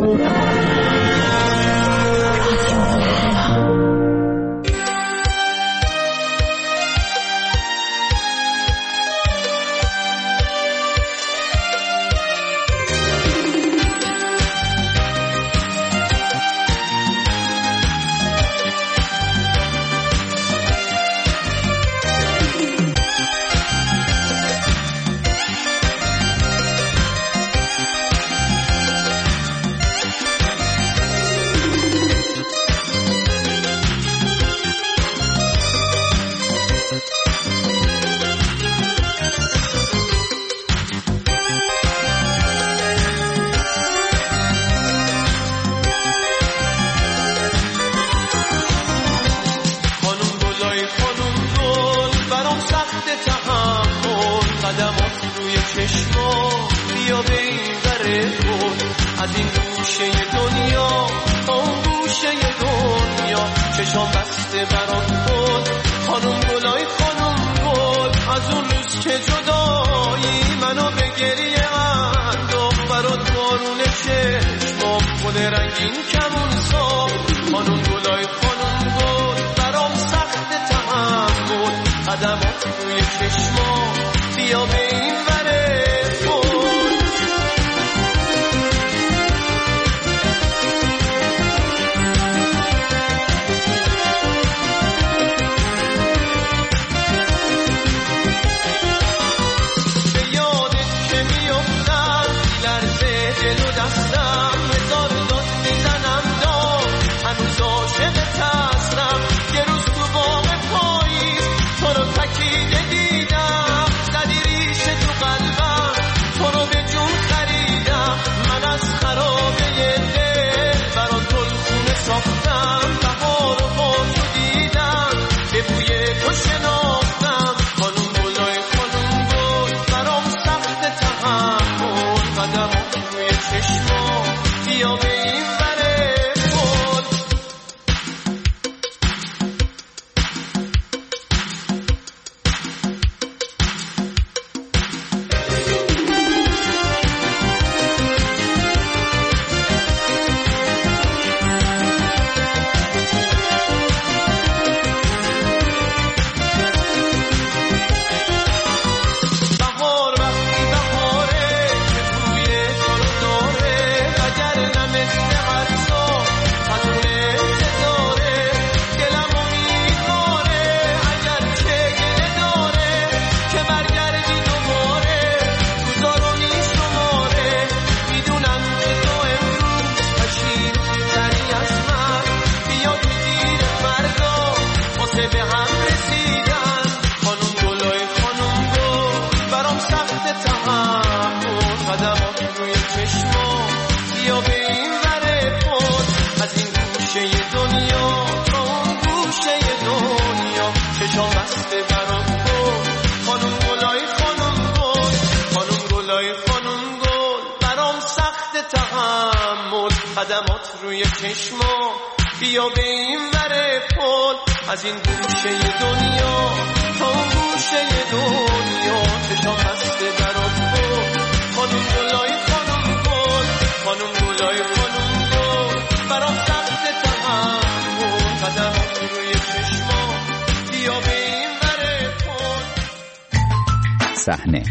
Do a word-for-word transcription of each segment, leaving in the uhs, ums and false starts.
صحنه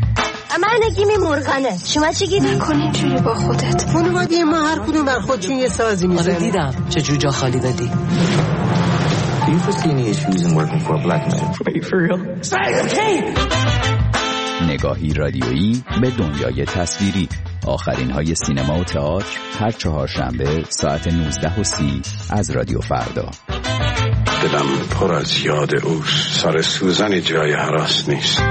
من نگیمی مرغنه. شما چی گیری؟ نکنی اینجوری با خودت. خانواده ما هر کدوم بر خودشون یه سازی میزنه. آره دیدم چه جور جا خالی دادی. Do you foresee any issues in working for a black man? Are you for real? نگاهی رادیویی به دنیای تصویری. آخرین های سینما و تئاتر هر چهارشنبه ساعت نوزده و سی از رادیو فردا. دلم پر از یاد اوست. سر سوزن جای هراس نیست.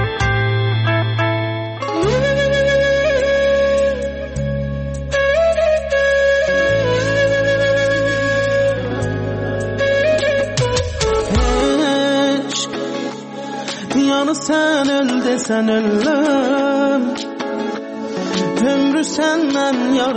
Sen öldü sen öldüm Ömrü senden yar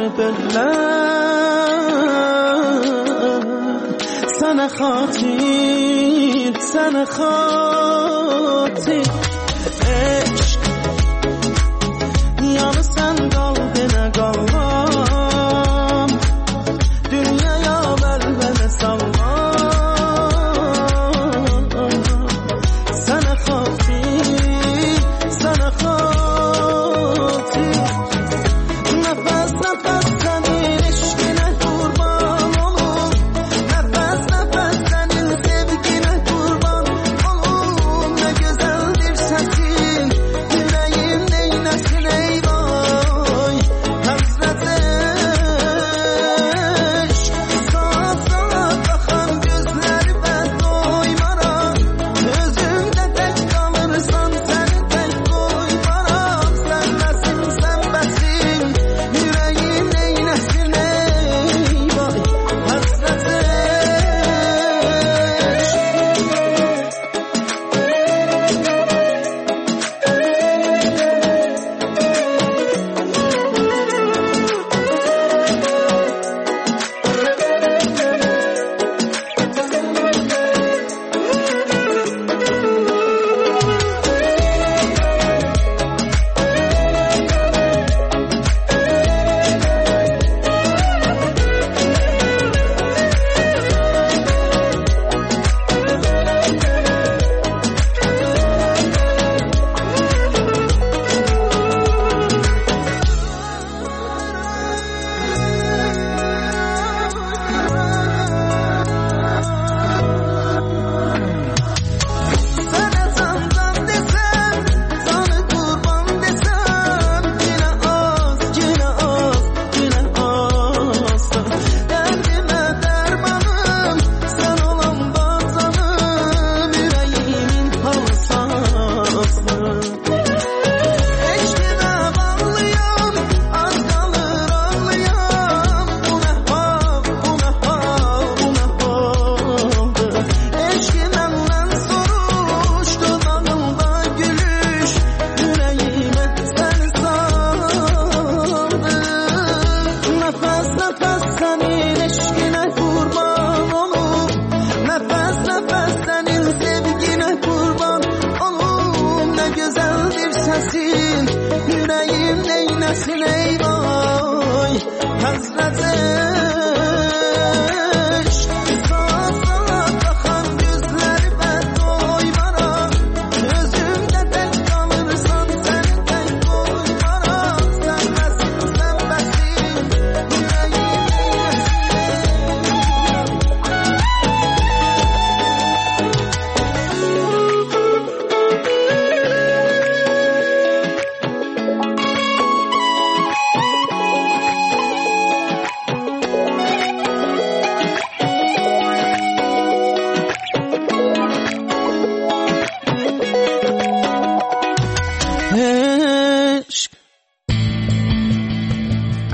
bellem Sana khatir sana khatir Eşk Yanı sen kal dene kalmam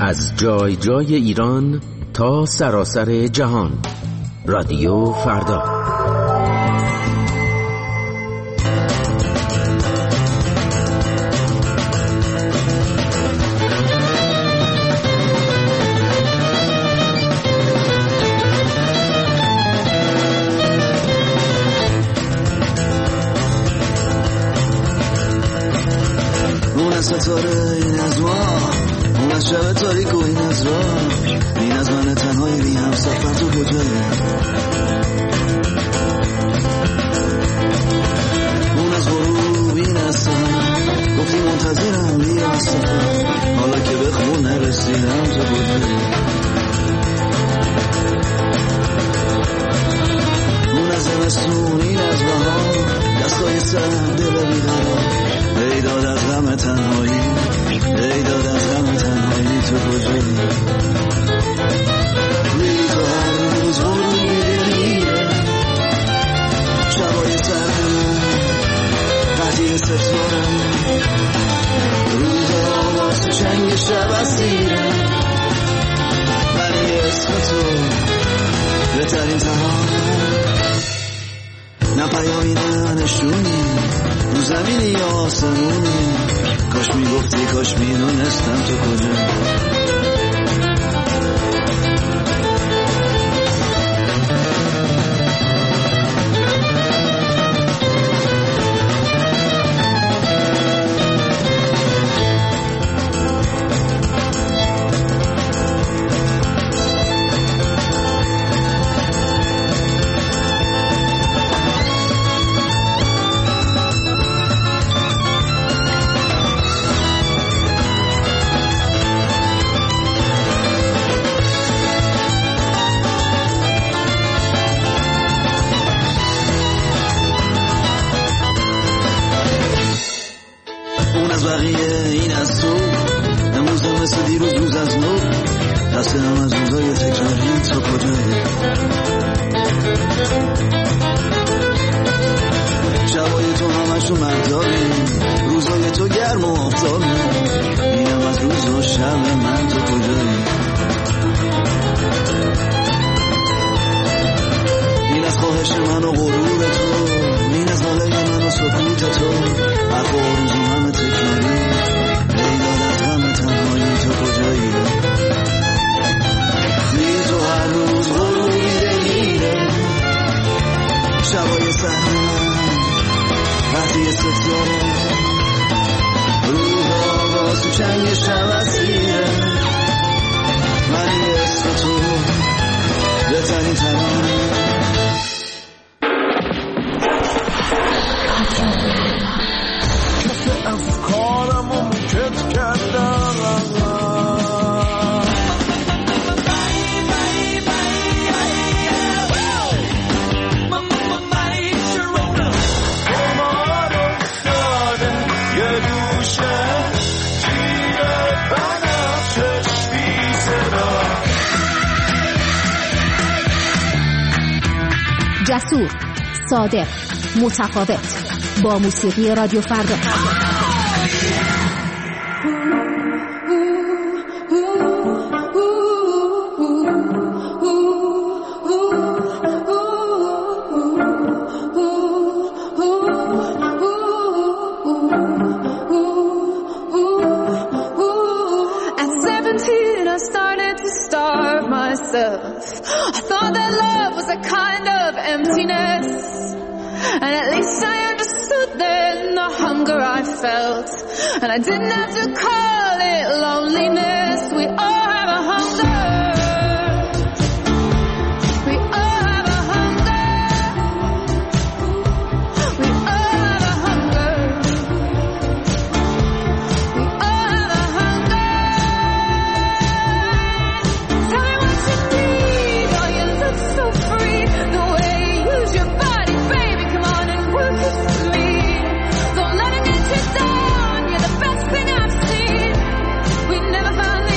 از جای جای ایران تا سراسر جهان. رادیو فردا. ستاره این از ما، اون از شب تاریک و این از راه، این از من تنهایی بی هم سفر تو کجایی، اون از غروب این از سهر، گفتی منتظرم بیا سفر، حالا که به خون نرسیدم تو کجایی، اون از زمستون این از بهار، دستای سر دل بیقرار، ای داد از غم تنهایی، ای داد از غم تنهایی تو کجایی، میری تو هر روز غروبی دلیره، شبای سرد من قطعی ستاره، روز آواز تو چنگ شب اسیره، من یه اسم تو بهترین تنهایی، نه پیامی نه نشونی، رو زمینی یا آسمونی، کاش میگفتی کاش میدونستم تو کجا. جسور، صادق، متفاوت، با موسیقی رادیو فردا. And I didn't have to call it loneliness. We all have a hunger. We all have a hunger. We all have a hunger. We all have a hunger. Tell me what you need. Oh, you look so free. The way you use your body, baby. Come on and work it for me. Don't let it get you down. Best thing I've seen. We never found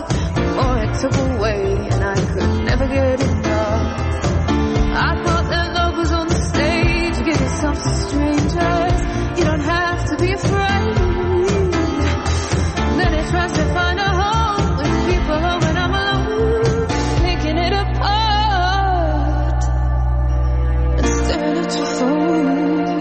more it took away, and I could never get enough. I thought that love was on the stage, give yourself to strangers, you don't have to be afraid. Then it tries to find a home with people when I'm alone, picking it apart and staring at your phone.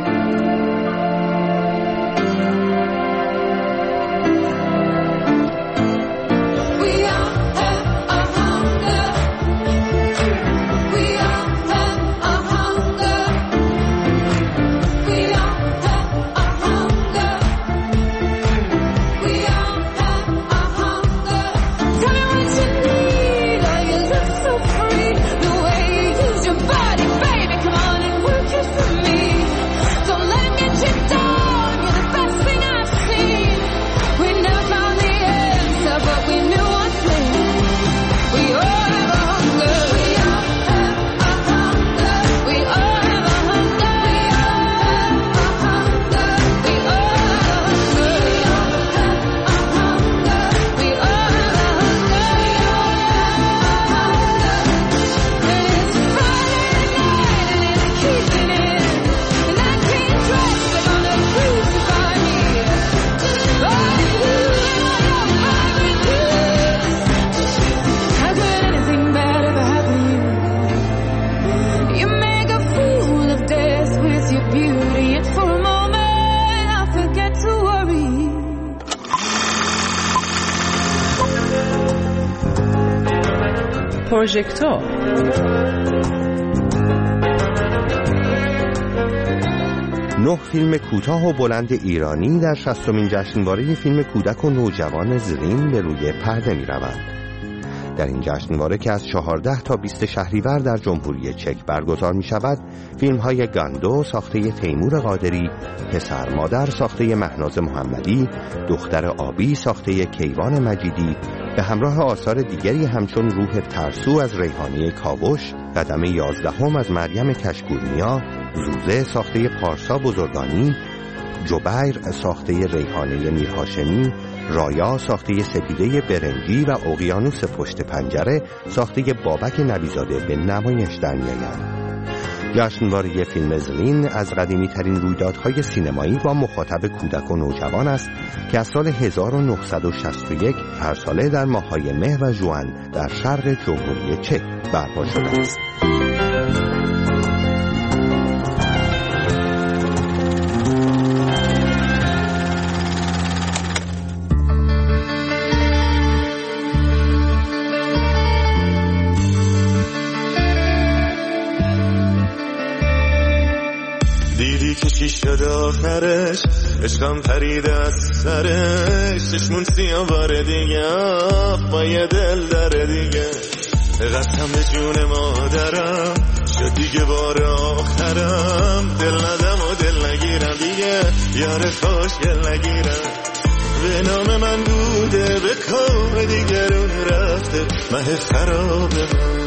پروژکتور نه فیلم کوتاه و بلند ایرانی در شصتمین جشنواره فیلم کودک و نوجوان زرین به روی پرده می روند. در این جشنواره که از چهارده تا بیست شهریور در جمهوری چک برگزار می شود، فیلم های گاندو ساخته تیمور قادری، پسر مادر ساخته مهناز محمدی، دختر آبی ساخته کیوان مجیدی، به همراه آثار دیگری همچون روح ترسو از ریحانه کاوش، قدم یازدهم از مریم کشکورنیا، زوزه ساخته پارسا بزرگانی، جبیر ساخته ریحانه میرهاشمی، رایا ساخته سپیده برنجی و اقیانوس پشت پنجره ساخته بابک نبیزاده به نمایش در می‌آیند. جشنواره فیلم زرین از قدیمی ترین رویدادهای سینمایی با مخاطب کودک و نوجوان است که از سال هزار و نهصد و شصت و یک هر ساله در ماه‌های مه و ژوئن در شرق جمهوری چک برپا شده است. چی شد آخرش عشقم پرید از سرش چشمون سیاه بار دیگه با یه دل داره دیگه قسم به جون مادرم شد دیگه بار آخرم دل ندم و دل نگیرم دیگه یار خوشگل نگیرم به نام من بوده به کام دیگرون رفته مه خراب من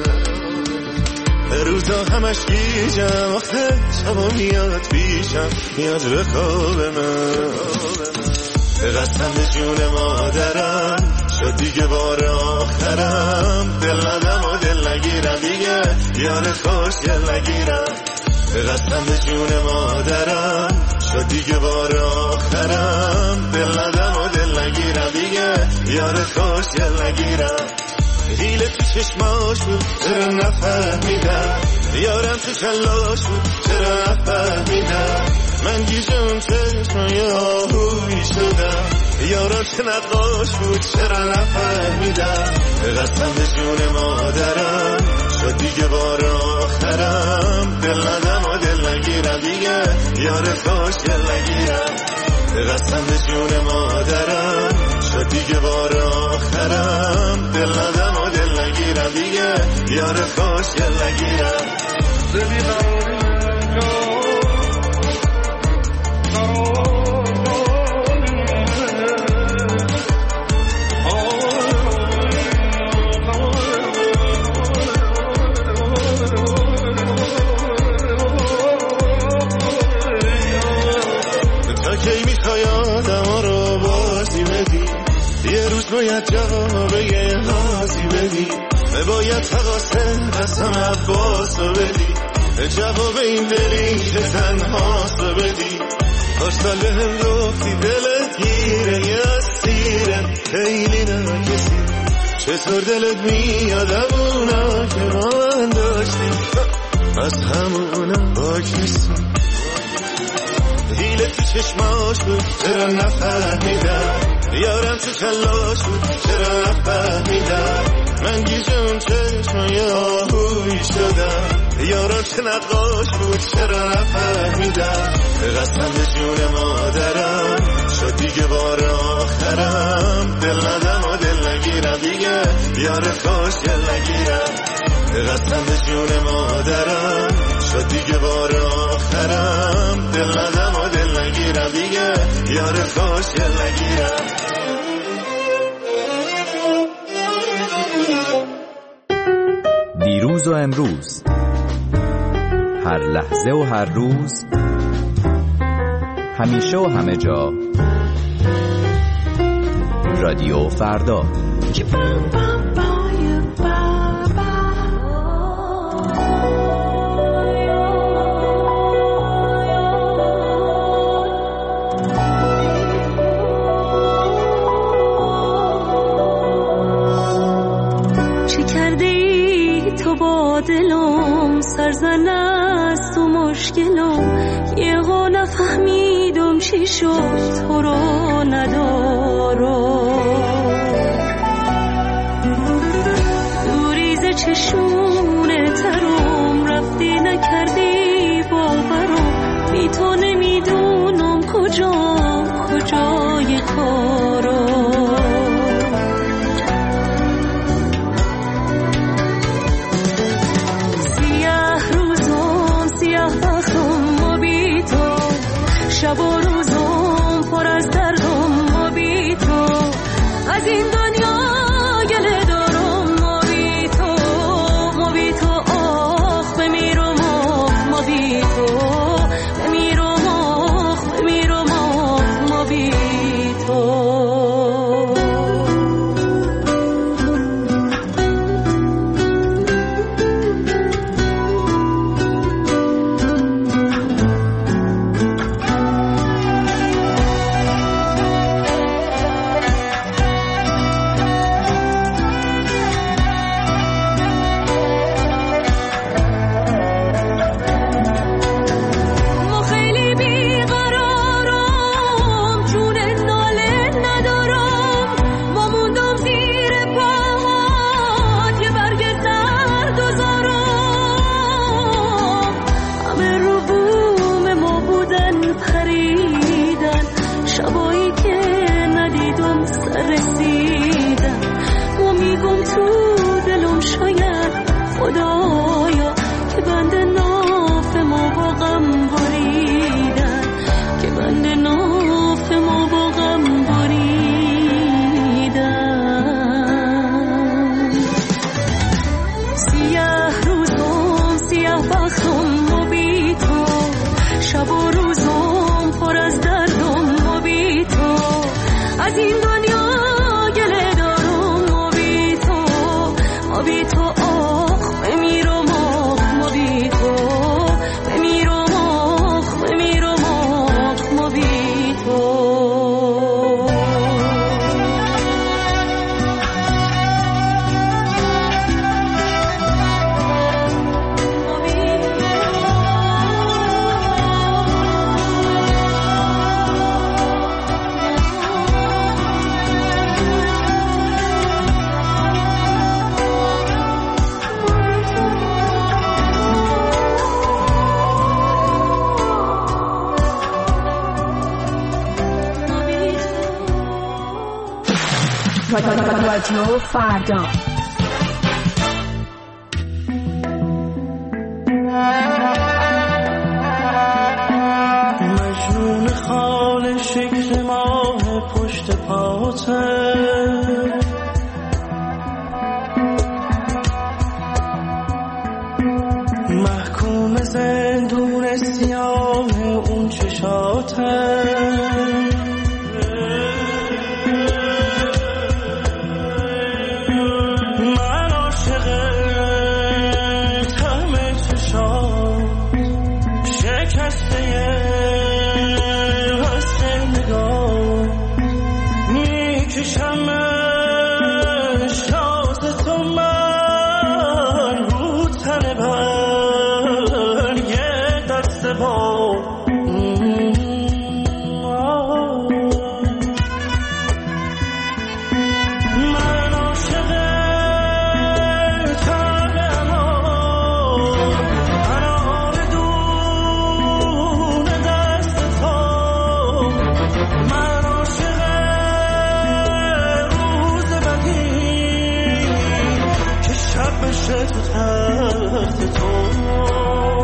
روزا همش گیجم آخه شما میاد پیشم میاد به خواب من قسم به جون مادرم شد دیگه بار آخرم دل ندم و دل نگیرم دیگه یار خوشگل نگیرم قسم به جون مادرم شد دیگه بار آخرم دل ندم و دل نگیرم دیگه یار خوشگل نگیرم هیله تو چشماش بود چرا نفهمیدم یارم تو کلاش بود چرا نفهمیدم من گیجم چشمای آهویی شدم یارم چه نقاش بود چرا نفهمیدم قسم به جون مادرم شد دیگه بار آخرم دل ندم و دل نگیرم دیگه یار خوشگل نگیرم قسم به جون مادرم شد دیگه بار آخرم دل ندم و دل نگیرم دیگه یار خوشگل نگیرم تا کی میخوای آدم ها رو بازی بدی یه روز باید جوابه توضیح بدی، باید تقاسه قسم عباس رو بدی، جواب این دلی که تنهاست رو بدی. کاش سال به هم گفتی دلت گیره یه اسیره خیلی نه کسی، چطور دلت میاد همونا که ما من داشتیم، از همونا باک نیستیم. دیله تو چشماش بود چرا نفهمیدم، یارم تو کلاش بود چرا نفهمیدم، من گیج اون چشمای آهوی شدم، یارم چه نقاش بود چرا نفهمیدم. قسم به جون مادرم شد دیگه بار آخرم، دل ندم و دل نگیرم دیگه یار خوش دل نگیرم. قسم به جون مادرم شد دیگه بار آخرم، دل ندم و دل نگیرم دیگه یار خوش دل نگیرم. دیروز و امروز، هر لحظه و هر روز، همیشه و همه جا، رادیو فردا. چه کرده ای تو با دلم، سرزن است و مشکلم، یه ها نفهمیدم چی شد تو رو ندارم. دوریز چشونه ترم رفتی نکردی باورم، بی تو نمیدونم کجا کجای کارم. شب و روزم پر از دردم و بی تو، از این دنیا گله دارم ما بی تو، ما بی تو آخ بمیرم آخ ما بی تو، بمیرم آخ بمیرم آخ ما بی تو. رادیو فردا. مجنون خال شکل ماه پشت پاته، محکوم زندون سیاه اون چشاته، بشه تو تخت تو